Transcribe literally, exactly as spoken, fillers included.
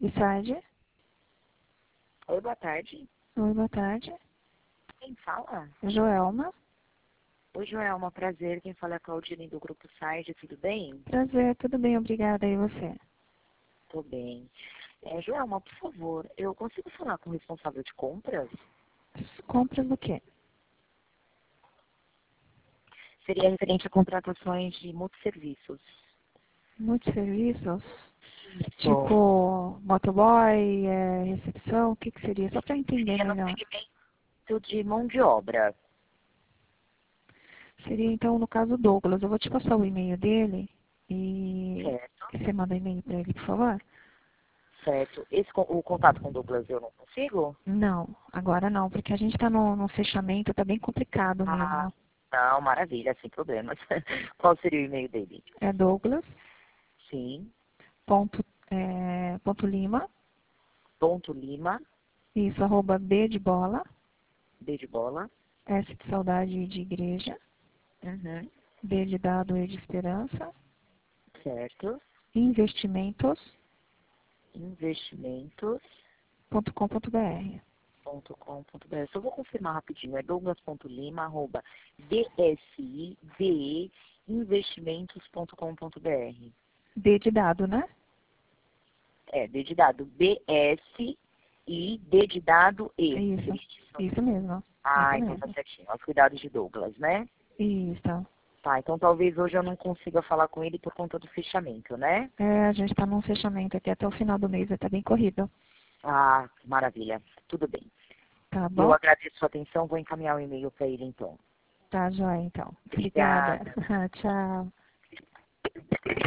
Side. Oi, boa tarde. Oi, boa tarde. Quem fala? Joelma. Oi, Joelma, prazer. Quem fala é a Claudine do Grupo Side, tudo bem? Prazer, tudo bem, obrigada. E você? Tô bem. É, Joelma, por favor, eu consigo falar com o responsável de compras? Compras do quê? Seria referente a contratações de multisserviços. Muitos serviços? Bom, Tipo, motoboy, é, recepção, o que, que seria? Só para entender seria no melhor. segmento de mão de obra. Seria então, no caso, Douglas. Eu vou te passar o e-mail dele e Certo, você manda e-mail para ele, por favor? certo. Esse, con- o contato com o Douglas eu não consigo? Não, agora não, porque a gente está no, no fechamento, está bem complicado Ah, mesmo. não, maravilha, sem problemas. Qual seria o e-mail dele? É Douglas, Sim, ponto, é, ponto Lima, ponto Lima, isso, arroba B de bola, B de bola. S de saudade e de igreja, Uhum, D de dado e de esperança, certo. investimentos Investimentos. ponto com ponto br. Ponto com ponto br. Só vou confirmar rapidinho. É douglas ponto lima arroba dsivinvestimentos ponto com ponto br. D de dado, né? É, D de dado B S I, D de dado E. Isso, Seria isso? isso mesmo, isso Ah, então tá mesmo. certinho. Aos cuidados de Douglas, né? Isso. Tá, então talvez hoje eu não consiga falar com ele por conta do fechamento, né? É, a gente está num fechamento aqui até o final do mês, está bem corrido. Ah, maravilha. Tudo bem. Tá Eu bom? agradeço a sua atenção. Vou encaminhar o e-mail para ele, então. Tá, joia, então. Obrigada. Obrigada. Tchau.